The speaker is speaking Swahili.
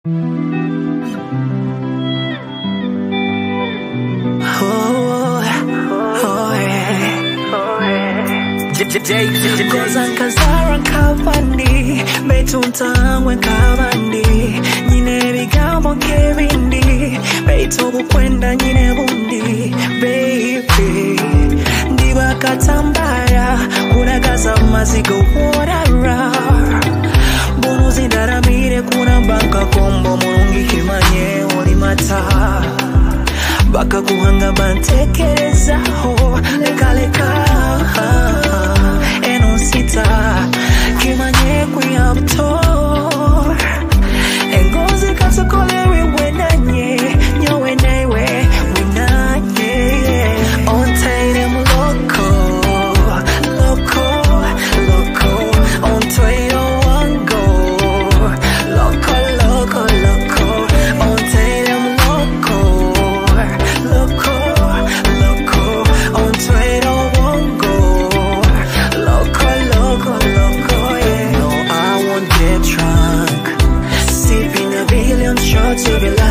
Kozan kazaran kabandi Betuntangwen kabandi Nyine bigambo kebindi Beitobu kwenda nyine bundi Baby Ndiba katambaya Kunagaza mazigo warara Bunu zindaramire kuna banka kombo Mulungi kimanye olimata Baka kuhanga bantekerezaho Leka leka Enosita Kimanye kuyabto Engozi katukolewe wenanye Nyowe newe winanye On taire mu loco Loco, loco On taire wango Loco, loco, loco On taire mu loco Loco, loco On taire wango Loco, loco, loco, yeah No, I won't get drunk Sipping a billion shots of your life